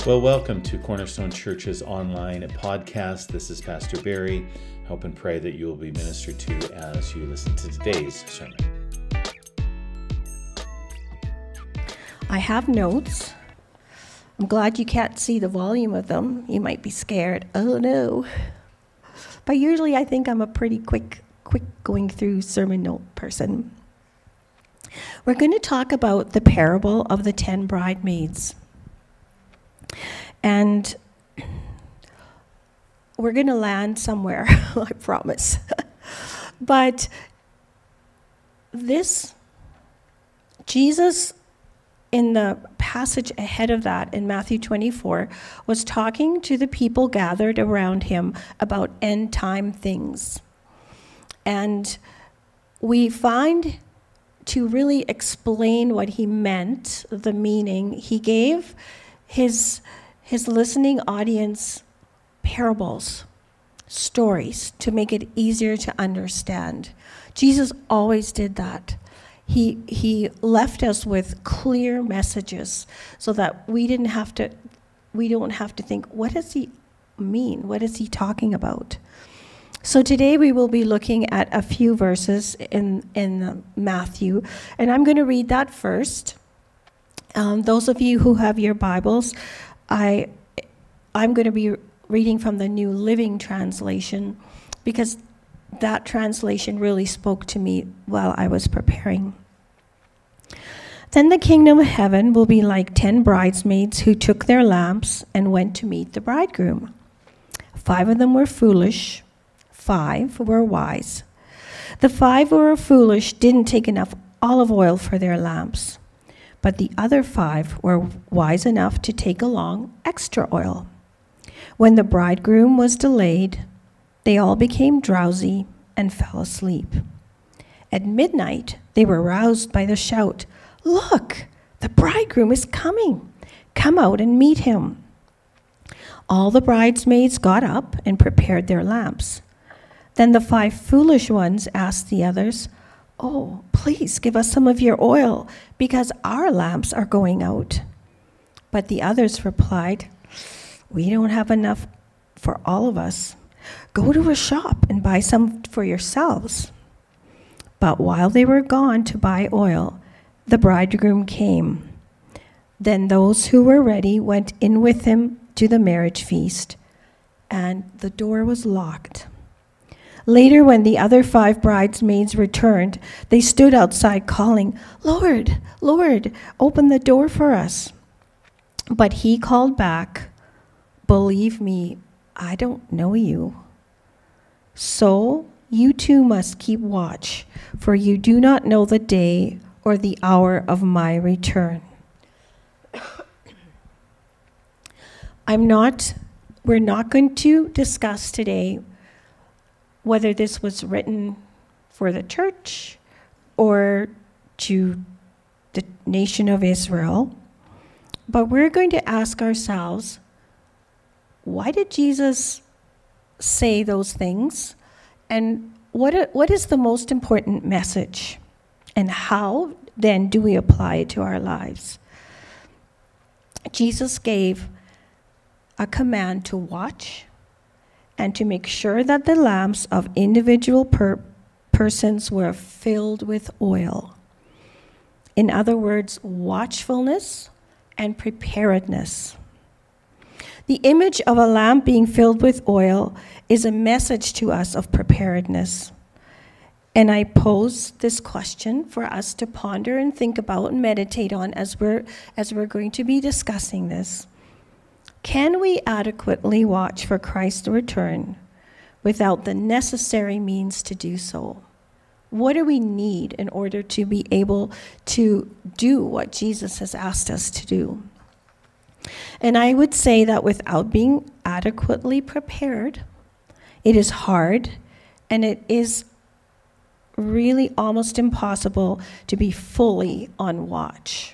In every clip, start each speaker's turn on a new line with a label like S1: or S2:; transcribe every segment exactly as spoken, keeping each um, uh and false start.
S1: Well, welcome to Cornerstone Church's online podcast. This is Pastor Barry. Hope and pray that you will be ministered to as you listen to today's sermon.
S2: I have notes. I'm glad you can't see the volume of them. You might be scared. Oh no. But usually I think I'm a pretty quick, quick going through sermon note person. We're going to talk about the parable of the ten bridesmaids. And we're going to land somewhere, I promise. But this, Jesus, in the passage ahead of that in Matthew twenty-four, was talking to the people gathered around him about end time things. And we find to really explain what he meant, the meaning, he gave his his listening audience parables, stories, to make it easier to understand. Jesus always did that. He he left us with clear messages so that we didn't have to we don't have to think, what does he mean? What is he talking about? So today we will be looking at a few verses in in Matthew, and I'm going to read that first. Um, those of you who have your Bibles, I, I'm going to be reading from the New Living Translation because that translation really spoke to me while I was preparing. Then the kingdom of heaven will be like ten bridesmaids who took their lamps and went to meet the bridegroom. Five of them were foolish, five were wise. The five who were foolish didn't take enough olive oil for their lamps, but the other five were wise enough to take along extra oil. When the bridegroom was delayed, they all became drowsy and fell asleep. At midnight, they were roused by the shout, "Look, the bridegroom is coming. Come out and meet him." All the bridesmaids got up and prepared their lamps. Then the five foolish ones asked the others, "Oh, please give us some of your oil, because our lamps are going out." But the others replied, "We don't have enough for all of us. Go to a shop and buy some for yourselves." But while they were gone to buy oil, the bridegroom came. Then those who were ready went in with him to the marriage feast, and the door was locked. Later, when the other five bridesmaids returned, they stood outside calling, "Lord, Lord, open the door for us." But he called back, "Believe me, I don't know you. So you too must keep watch, for you do not know the day or the hour of my return." I'm not, we're not going to discuss today whether this was written for the church or to the nation of Israel. But we're going to ask ourselves, why did Jesus say those things? And what what is the most important message? And how then do we apply it to our lives? Jesus gave a command to watch and to make sure that the lamps of individual per- persons were filled with oil. In other words, watchfulness and preparedness. The image of a lamp being filled with oil is a message to us of preparedness. And I pose this question for us to ponder and think about and meditate on as we're, as we're going to be discussing this. Can we adequately watch for Christ's return without the necessary means to do so? What do we need in order to be able to do what Jesus has asked us to do? And I would say that without being adequately prepared, it is hard and it is really almost impossible to be fully on watch.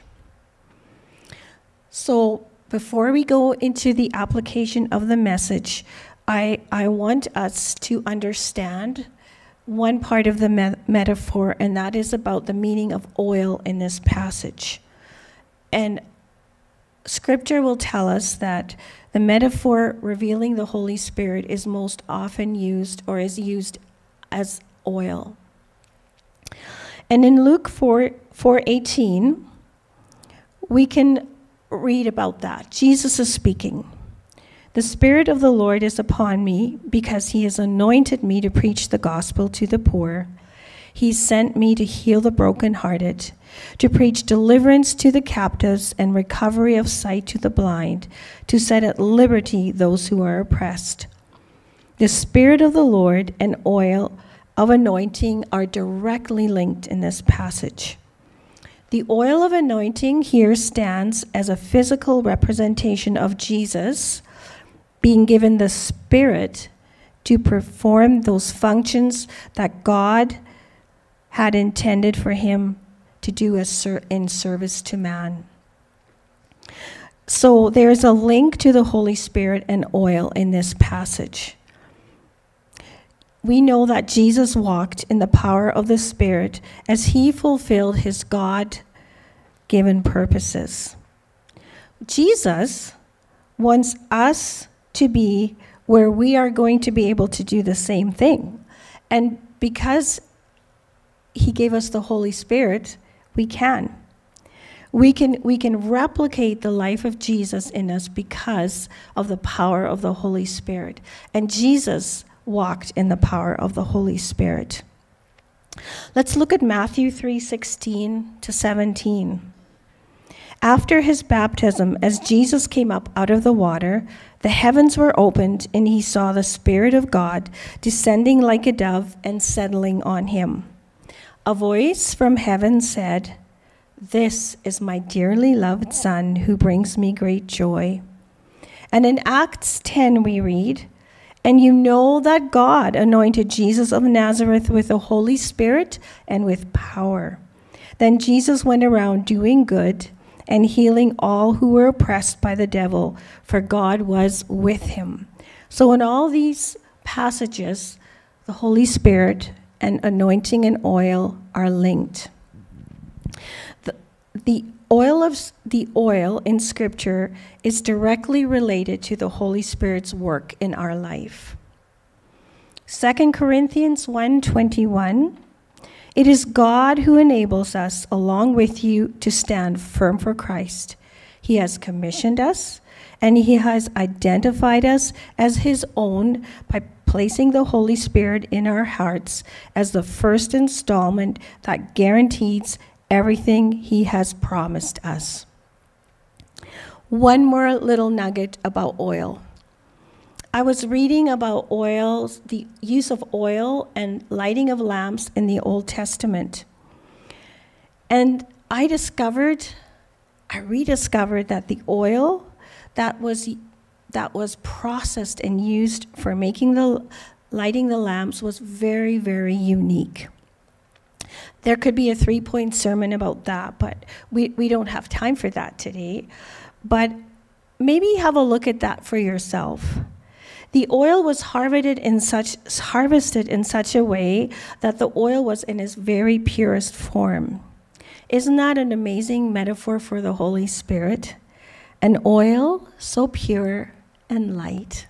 S2: So before we go into the application of the message, I, I want us to understand one part of the me- metaphor, and that is about the meaning of oil in this passage. And Scripture will tell us that the metaphor revealing the Holy Spirit is most often used or is used as oil. And in Luke four eighteen, we can read about that. Jesus is speaking. The Spirit of the Lord is upon me because he has anointed me to preach the gospel to the poor. He sent me to heal the brokenhearted, to preach deliverance to the captives and recovery of sight to the blind, to set at liberty those who are oppressed. The Spirit of the Lord and oil of anointing are directly linked in this passage. The oil of anointing here stands as a physical representation of Jesus being given the Spirit to perform those functions that God had intended for him to do as in service to man. So there's a link to the Holy Spirit and oil in this passage. We know that Jesus walked in the power of the Spirit as he fulfilled his God-given purposes. Jesus wants us to be where we are going to be able to do the same thing. And because he gave us the Holy Spirit, we can. We can we can replicate the life of Jesus in us because of the power of the Holy Spirit. And Jesus walked in the power of the Holy Spirit. Let's look at Matthew three sixteen to seventeen. After his baptism, as Jesus came up out of the water, the heavens were opened, and he saw the Spirit of God descending like a dove and settling on him. A voice from heaven said, "This is my dearly loved Son, who brings me great joy." And in Acts ten we read, "And you know that God anointed Jesus of Nazareth with the Holy Spirit and with power. Then Jesus went around doing good and healing all who were oppressed by the devil, for God was with him." So in all these passages, the Holy Spirit and anointing and oil are linked. The, the oil of the oil in Scripture is directly related to the Holy Spirit's work in our life. Second Corinthians one twenty-one, "It is God who enables us, along with you, to stand firm for Christ. He has commissioned us, and he has identified us as his own by placing the Holy Spirit in our hearts as the first installment that guarantees everything he has promised us." One more little nugget about oil. I was reading about oils, the use of oil and lighting of lamps in the Old Testament. And I discovered, I rediscovered that the oil that was that was processed and used for making the lighting the lamps was very, very unique. There could be a three-point sermon about that, but we, we don't have time for that today. But maybe have a look at that for yourself. The oil was harvested in such harvested in such a way that the oil was in its very purest form. Isn't that an amazing metaphor for the Holy Spirit? An oil so pure and light.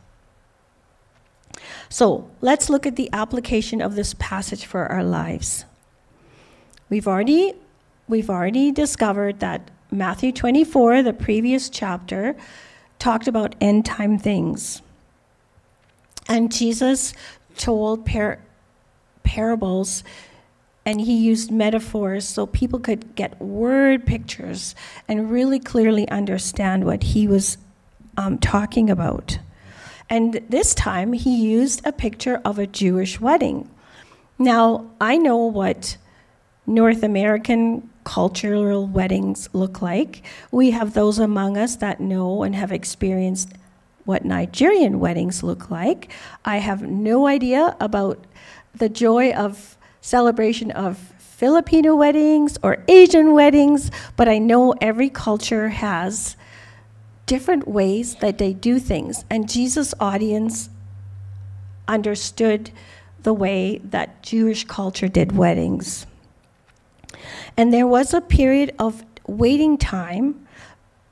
S2: So let's look at the application of this passage for our lives. We've already we've already discovered that Matthew twenty-four, the previous chapter, talked about end time things. And Jesus told par- parables, and he used metaphors so people could get word pictures and really clearly understand what he was um, talking about. And this time he used a picture of a Jewish wedding. Now, I know what North American cultural weddings look like. We have those among us that know and have experienced what Nigerian weddings look like. I have no idea about the joy of celebration of Filipino weddings or Asian weddings, but I know every culture has different ways that they do things. And Jesus' audience understood the way that Jewish culture did weddings. And there was a period of waiting time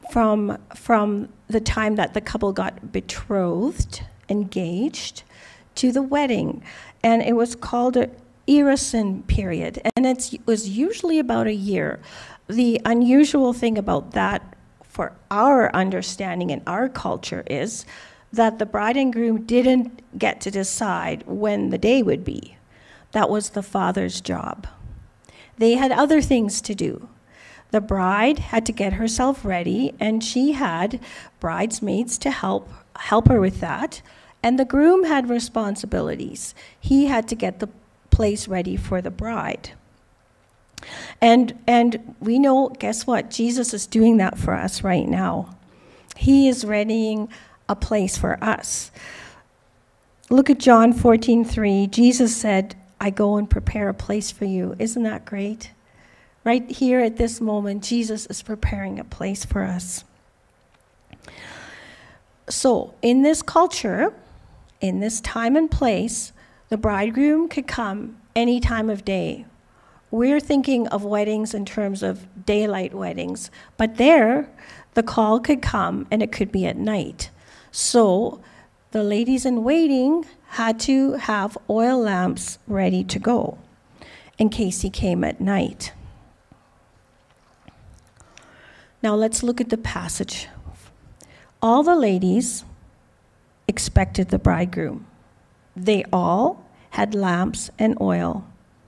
S2: from, from the time that the couple got betrothed, engaged, to the wedding. And it was called a Erusin period, and it's, it was usually about a year. The unusual thing about that, for our understanding in our culture, is that the bride and groom didn't get to decide when the day would be. That was the father's job. They had other things to do. The bride had to get herself ready, and she had bridesmaids to help help her with that. And the groom had responsibilities. He had to get the place ready for the bride. And and we know, guess what? Jesus is doing that for us right now. He is readying a place for us. Look at John fourteen three. Jesus said, I go and prepare a place for you. Isn't that great? Right here at this moment, Jesus is preparing a place for us. So, in this culture, in this time and place, the bridegroom could come any time of day. We're thinking of weddings in terms of daylight weddings, but there, the call could come and it could be at night. So the ladies in waiting had to have oil lamps ready to go in case he came at night. Now let's look at the passage. All the ladies expected the bridegroom. They all had lamps and oil.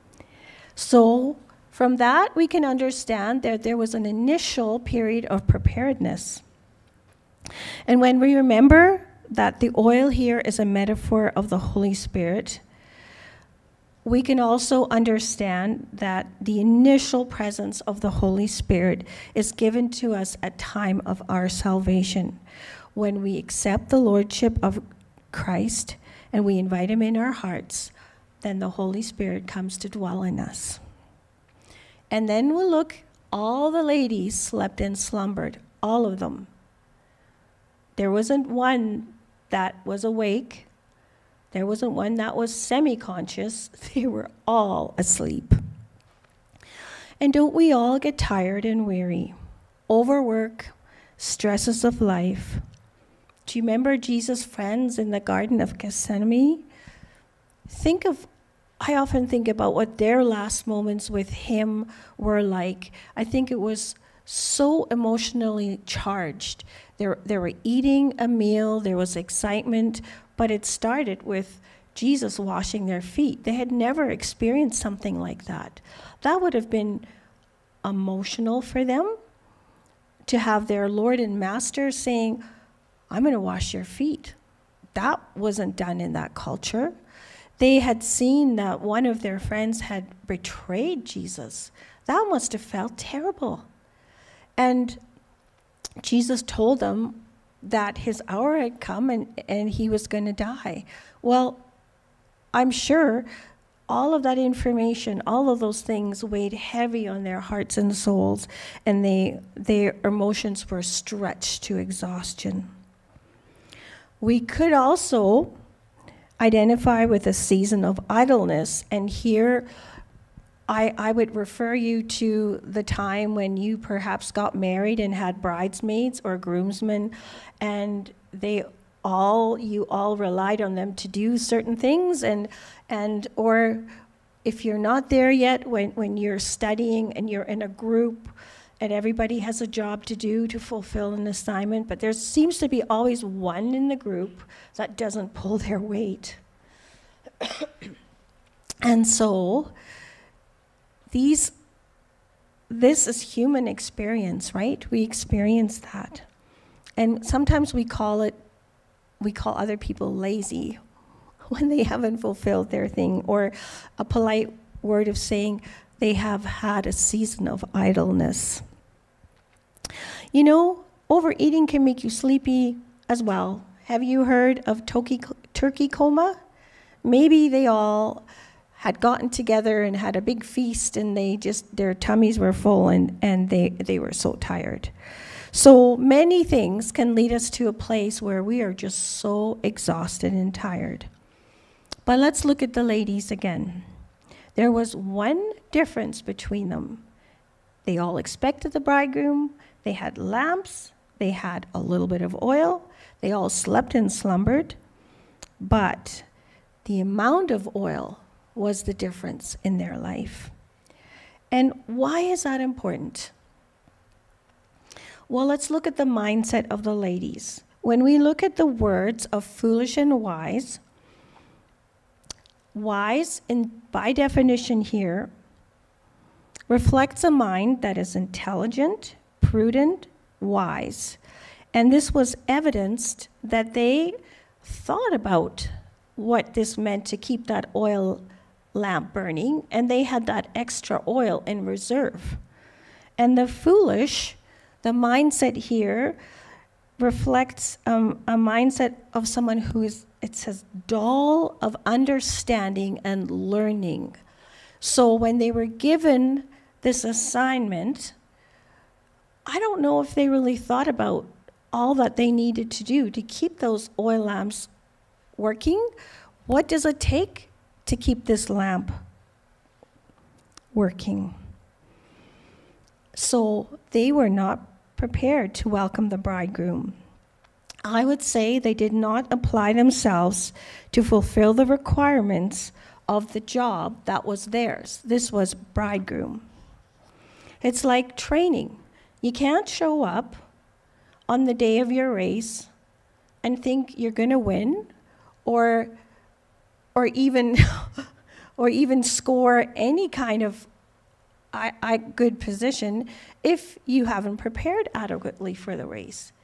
S2: So from that, we can understand that there was an initial period of preparedness. And when we remember that the oil here is a metaphor of the Holy Spirit, we can also understand that the initial presence of the Holy Spirit is given to us at time of our salvation. When we accept the Lordship of Christ and we invite him in our hearts, then the Holy Spirit comes to dwell in us. And then we'll look, all the ladies slept and slumbered, all of them. There wasn't one that was awake. There wasn't one that was semi-conscious. They were all asleep. And don't we all get tired and weary? Overwork, stresses of life. Do you remember Jesus' friends in the Garden of Gethsemane? Think of, I often think about what their last moments with him were like. I think it was so emotionally charged. They were, they were eating a meal, there was excitement, but it started with Jesus washing their feet. They had never experienced something like that. That would have been emotional for them, to have their Lord and Master saying, I'm going to wash your feet. That wasn't done in that culture. They had seen that one of their friends had betrayed Jesus. That must have felt terrible. And Jesus told them that his hour had come and, and he was going to die. Well, I'm sure all of that information, all of those things weighed heavy on their hearts and souls, and they, their emotions were stretched to exhaustion. We could also identify with a season of idleness, and here I, I would refer you to the time when you perhaps got married and had bridesmaids or groomsmen, and they all you all relied on them to do certain things, and and or if you're not there yet, when when you're studying and you're in a group and everybody has a job to do to fulfill an assignment, but there seems to be always one in the group that doesn't pull their weight. And so these this is human experience, right? We experience that. And sometimes we call it we call other people lazy when they haven't fulfilled their thing, or a polite word of saying they have had a season of idleness. You know, overeating can make you sleepy as well. Have you heard of turkey, turkey coma? Maybe they all had gotten together and had a big feast, and they just, their tummies were full, and, and they, they were so tired. So many things can lead us to a place where we are just so exhausted and tired. But let's look at the ladies again. There was one difference between them. They all expected the bridegroom. They had lamps. they had a little bit of oil, they all slept and slumbered, but the amount of oil was the difference in their life. And why is that important? Well, let's look at the mindset of the ladies. When we look at the words of foolish and wise, wise, in, by definition here, reflects a mind that is intelligent, prudent, wise. And this was evidenced that they thought about what this meant to keep that oil lamp burning, and they had that extra oil in reserve. And the foolish, the mindset here reflects um, a mindset of someone who is, it says, dull of understanding and learning. So when they were given this assignment, I don't know if they really thought about all that they needed to do to keep those oil lamps working. What does it take to keep this lamp working? So they were not prepared to welcome the bridegroom. I would say they did not apply themselves to fulfill the requirements of the job that was theirs. This was bridegroom. It's like training. You can't show up on the day of your race and think you're going to win, or or even or even score any kind of I, I, good position if you haven't prepared adequately for the race.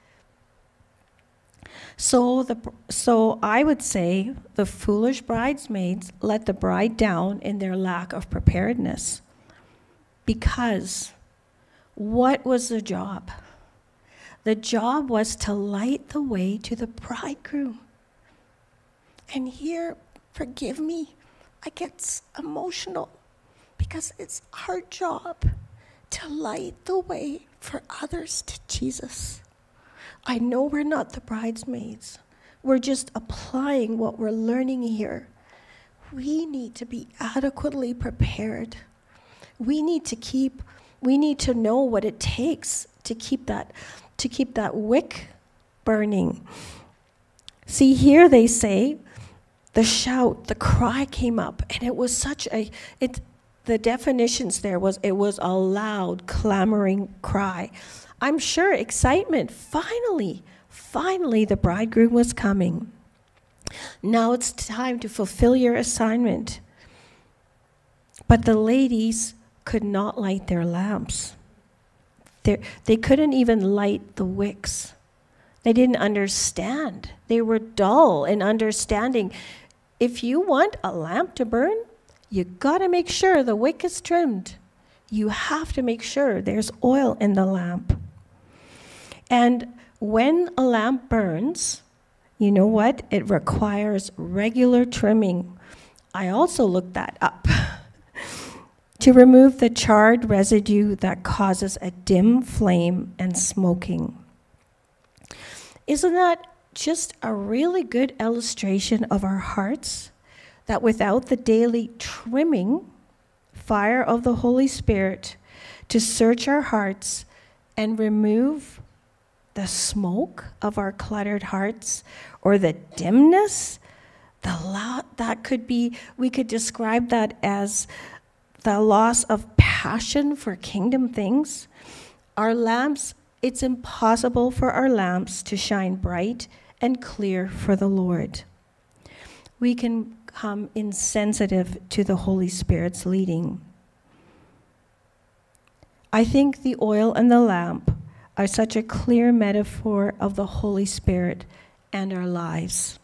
S2: So the so I would say the foolish bridesmaids let the bride down in their lack of preparedness. Because what was the job? The job was to light the way to the bridegroom. And here, forgive me, I get emotional, because it's our job to light the way for others to Jesus. I know we're not the bridesmaids. We're just applying what we're learning here. We need to be adequately prepared. We need to keep, we need to know what it takes to keep that, to keep that wick burning. See, here they say, the shout, the cry came up, and it was such a, it, the definitions there was, it was a loud, clamoring cry. I'm sure excitement, finally, finally the bridegroom was coming. Now it's time to fulfill your assignment. But the ladies could not light their lamps. They're, they couldn't even light the wicks. They didn't understand. They were dull in understanding. If you want a lamp to burn, you gotta make sure the wick is trimmed. You have to make sure there's oil in the lamp. And when a lamp burns, you know what? It requires regular trimming. I also looked that up. To remove the charred residue that causes a dim flame and smoking. Isn't that just a really good illustration of our hearts? That without the daily trimming fire of the Holy Spirit to search our hearts and remove the smoke of our cluttered hearts, or the dimness, the loud, that could be, we could describe that as the loss of passion for kingdom things. Our lamps, it's impossible for our lamps to shine bright and clear for the Lord. We can become insensitive to the Holy Spirit's leading. I think the oil and the lamp are such a clear metaphor of the Holy Spirit and our lives.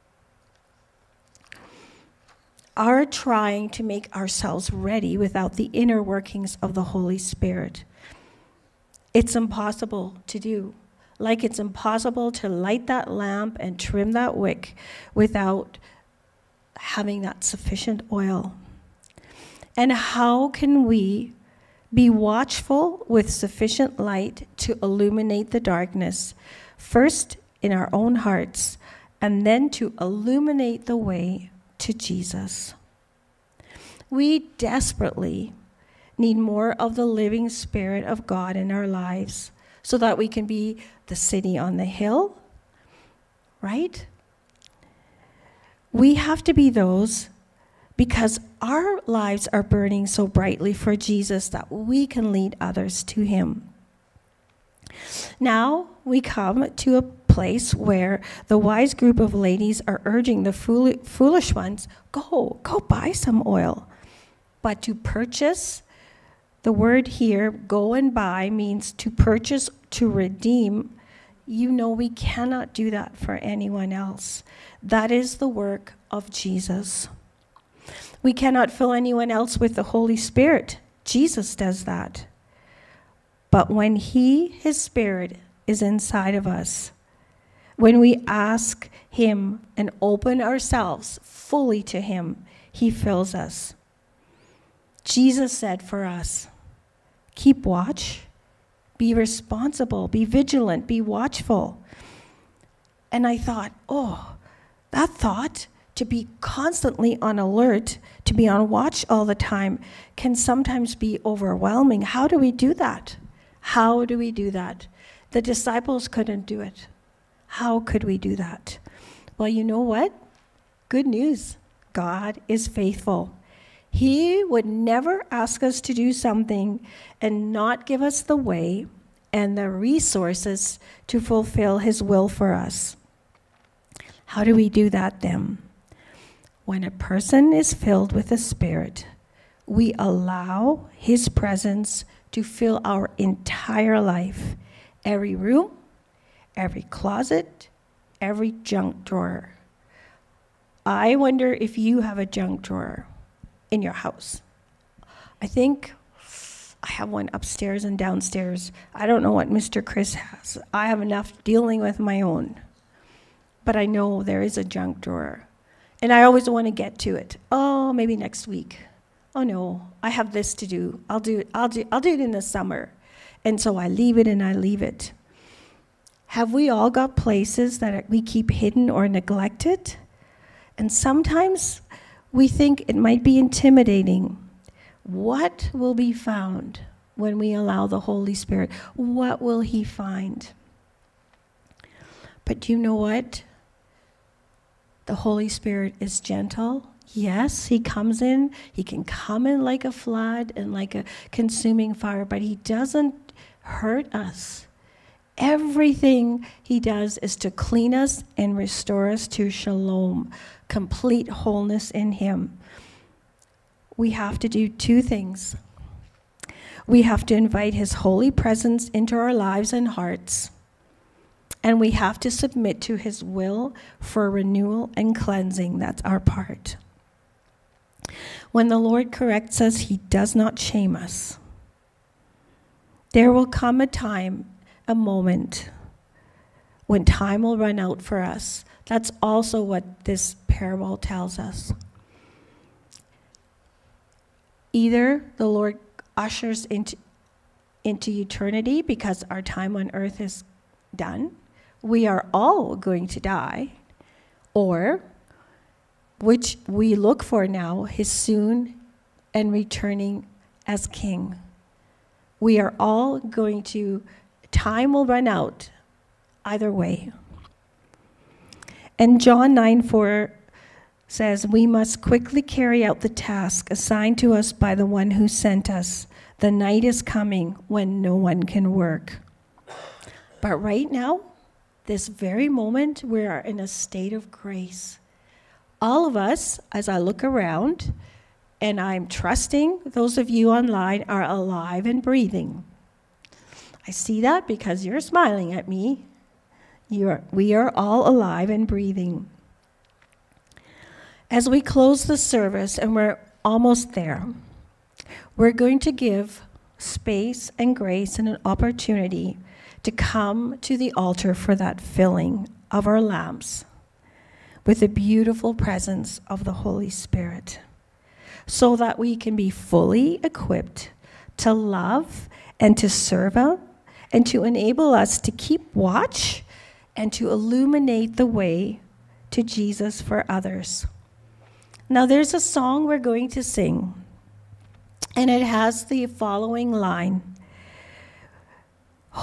S2: Our trying to make ourselves ready without the inner workings of the Holy Spirit, it's impossible to do. Like it's impossible to light that lamp and trim that wick without having that sufficient oil. And how can we be watchful with sufficient light to illuminate the darkness, first in our own hearts, and then to illuminate the way to Jesus? We desperately need more of the living Spirit of God in our lives so that we can be the city on the hill, right? We have to be those because our lives are burning so brightly for Jesus that we can lead others to him. Now we come to a place where the wise group of ladies are urging the fool- foolish ones, go, go buy some oil. But to purchase, the word here, go and buy, means to purchase, to redeem. You know we cannot do that for anyone else. That is the work of Jesus. We cannot fill anyone else with the Holy Spirit. Jesus does that. But when he, his Spirit, is inside of us, when we ask him and open ourselves fully to him, he fills us. Jesus said for us, keep watch, be responsible, be vigilant, be watchful. And I thought, oh, that thought, to be constantly on alert, to be on watch all the time, can sometimes be overwhelming. How do we do that? How do we do that? The disciples couldn't do it. How could we do that? Well, you know what? Good news. God is faithful. He would never ask us to do something and not give us the way and the resources to fulfill his will for us. How do we do that then? When a person is filled with the Spirit, we allow his presence to fill our entire life, every room, every closet, every junk drawer. I wonder if you have a junk drawer in your house. I think I have one upstairs and downstairs. I don't know what Mister Chris has. I have enough dealing with my own. But I know there is a junk drawer. And I always want to get to it. Oh, maybe next week. Oh no, I have this to do. I'll do it. I'll do I'll do it in the summer. And so I leave it and I leave it. Have we all got places that we keep hidden or neglected? And sometimes we think it might be intimidating. What will be found when we allow the Holy Spirit? What will he find? But you know what? The Holy Spirit is gentle. Yes, he comes in. He can come in like a flood and like a consuming fire, but he doesn't hurt us. Everything he does is to clean us and restore us to shalom, complete wholeness in him. We have to do two things. We have to invite his holy presence into our lives and hearts, and we have to submit to his will for renewal and cleansing. That's our part. When the Lord corrects us, he does not shame us. There will come a time, a moment, when time will run out for us. That's also what this parable tells us. Either the Lord ushers into, into eternity because our time on earth is done. We are all going to die. Or, which we look for now, his soon and returning as king. We are all going to, time will run out either way. And John nine four says, we must quickly carry out the task assigned to us by the one who sent us. The night is coming when no one can work. But right now, this very moment, we are in a state of grace. All of us, as I look around, and I'm trusting those of you online are alive and breathing. I see that because you're smiling at me. You're, we are all alive and breathing. As we close the service, and we're almost there, we're going to give space and grace and an opportunity to come to the altar for that filling of our lamps with the beautiful presence of the Holy Spirit, so that we can be fully equipped to love and to serve Him, and to enable us to keep watch and to illuminate the way to Jesus for others. Now there's a song we're going to sing, and it has the following line.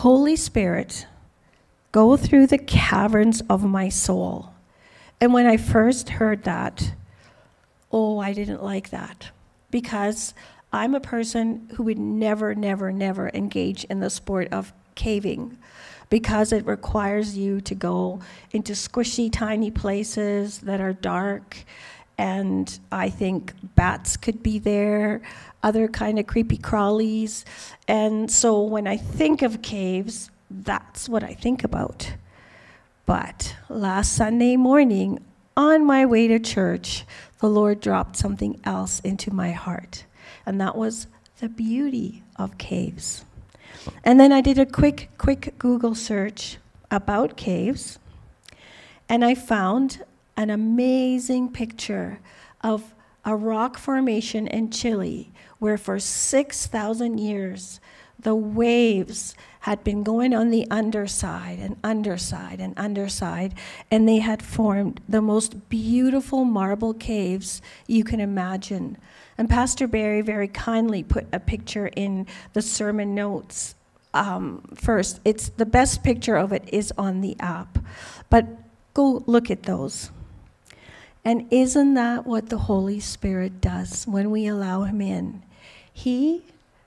S2: Holy Spirit, go through the caverns of my soul. And when I first heard that, oh, I didn't like that, because I'm a person who would never, never, never engage in the sport of caving, because it requires you to go into squishy, tiny places that are dark, and I think bats could be there, other kind of creepy crawlies. And so when I think of caves, that's what I think about. But last Sunday morning, on my way to church, the Lord dropped something else into my heart, and that was the beauty of caves. And then I did a quick, quick Google search about caves, and I found an amazing picture of a rock formation in Chile where for six thousand years the waves had been going on the underside and underside and underside, and they had formed the most beautiful marble caves you can imagine. And Pastor Barry very kindly put a picture in the sermon notes um, first. It's the best picture of it is on the app, but go look at those. And isn't that what the Holy Spirit does when we allow him in? He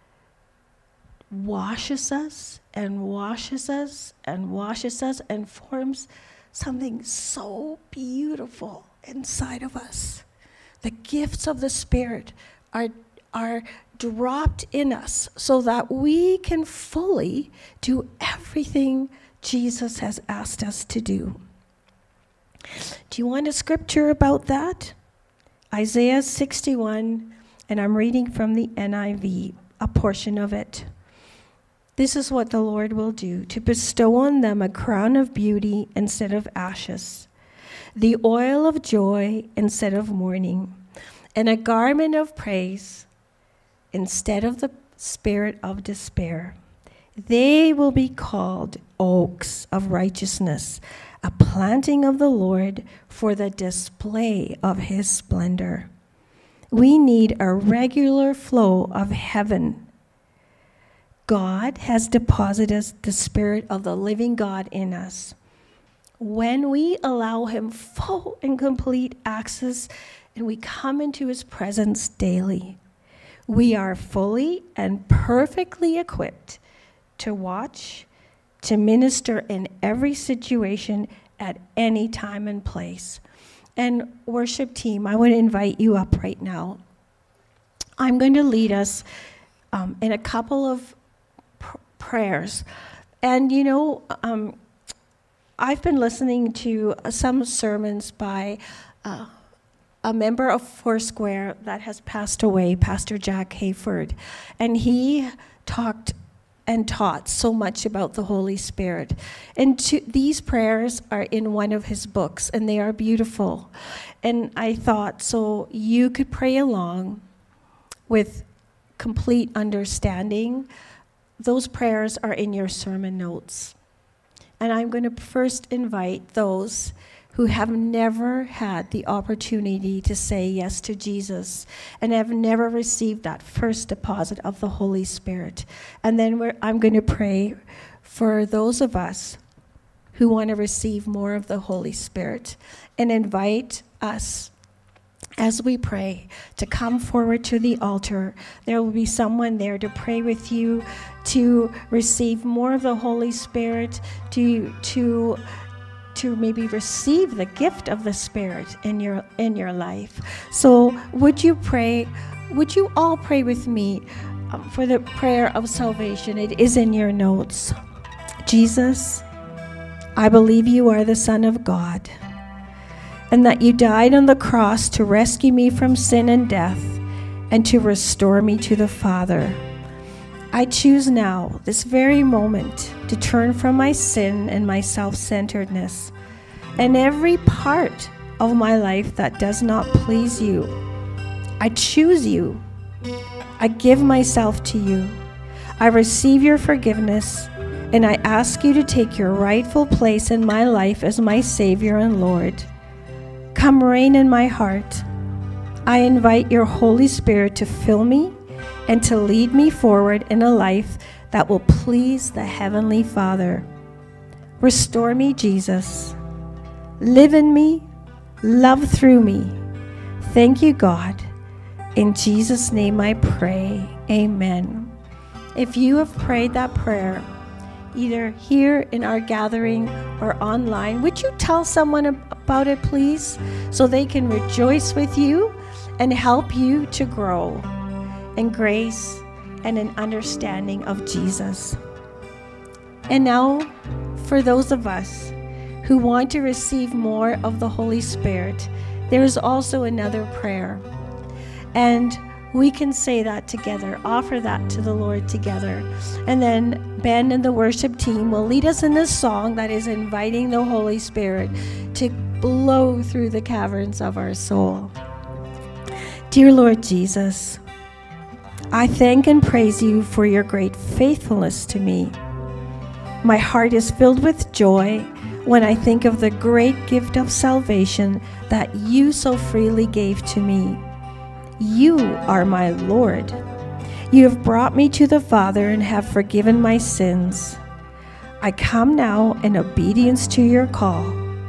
S2: washes us and washes us and washes us and forms something so beautiful inside of us. The gifts of the Spirit are, are dropped in us so that we can fully do everything Jesus has asked us to do. Do you want a scripture about that? Isaiah sixty-one, and I'm reading from the N I V, a portion of it. This is what the Lord will do, to bestow on them a crown of beauty instead of ashes, the oil of joy instead of mourning, and a garment of praise instead of the spirit of despair. They will be called oaks of righteousness, a planting of the Lord for the display of his splendor. We need a regular flow of heaven. God has deposited the Spirit of the living God in us. When we allow him full and complete access and we come into his presence daily, we are fully and perfectly equipped to watch, to minister in every situation at any time and place. And worship team, I would invite you up right now. I'm going to lead us um, in a couple of pr- prayers. And you know, um, I've been listening to some sermons by uh, a member of Foursquare that has passed away, Pastor Jack Hayford. And he talked and taught so much about the Holy Spirit. And to, these prayers are in one of his books, and they are beautiful. And I thought, so you could pray along with complete understanding. Those prayers are in your sermon notes. And I'm going to first invite those who have never had the opportunity to say yes to Jesus and have never received that first deposit of the Holy Spirit. And then we're, I'm going to pray for those of us who want to receive more of the Holy Spirit and invite us as we pray to come forward to the altar. There will be someone there to pray with you, to receive more of the Holy Spirit, to to to maybe receive the gift of the Spirit in your in your life. So would you pray, would you all pray with me um, for the prayer of salvation? It is in your notes. Jesus, I believe you are the Son of God, and that you died on the cross to rescue me from sin and death and to restore me to the Father. I choose now, this very moment, to turn from my sin and my self-centeredness and every part of my life that does not please you. I choose you. I give myself to you. I receive your forgiveness, and I ask you to take your rightful place in my life as my Savior and Lord. Come reign in my heart. I invite your Holy Spirit to fill me and to lead me forward in a life that will please the Heavenly Father. Restore me, Jesus. Live in me, love through me. Thank you, God. In Jesus' name I pray. Amen. If you have prayed that prayer, either here in our gathering or online, would you tell someone about it, please, so they can rejoice with you and help you to grow in grace and an understanding of Jesus. And now, for those of us who want to receive more of the Holy Spirit, there is also another prayer. And we can say that together, offer that to the Lord together. And then Ben and the worship team will lead us in this song that is inviting the Holy Spirit to blow through the caverns of our soul. Dear Lord Jesus, I thank and praise you for your great faithfulness to me. My heart is filled with joy when I think of the great gift of salvation that you so freely gave to me. You are my Lord. You have brought me to the Father and have forgiven my sins. I come now in obedience to your call.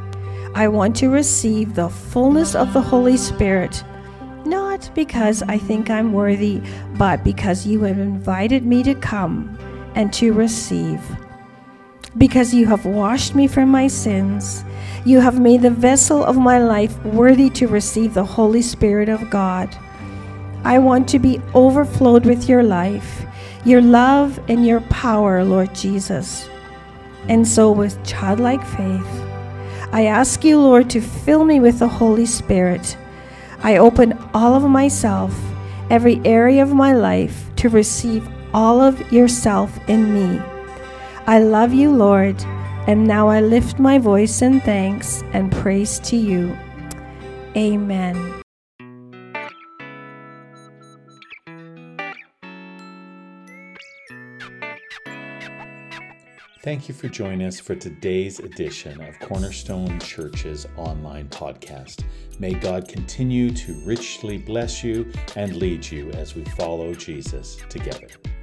S2: I want to receive the fullness of the Holy Spirit, not because I think I'm worthy, but because you have invited me to come and to receive. Because you have washed me from my sins, you have made the vessel of my life worthy to receive the Holy Spirit of God. I want to be overflowed with your life, your love, and your power, Lord Jesus. And so with childlike faith, I ask you, Lord, to fill me with the Holy Spirit. I open all of myself, every area of my life, to receive all of yourself in me. I love you, Lord, and now I lift my voice in thanks and praise to you. Amen.
S1: Thank you for joining us for today's edition of Cornerstone Church's online podcast. May God continue to richly bless you and lead you as we follow Jesus together.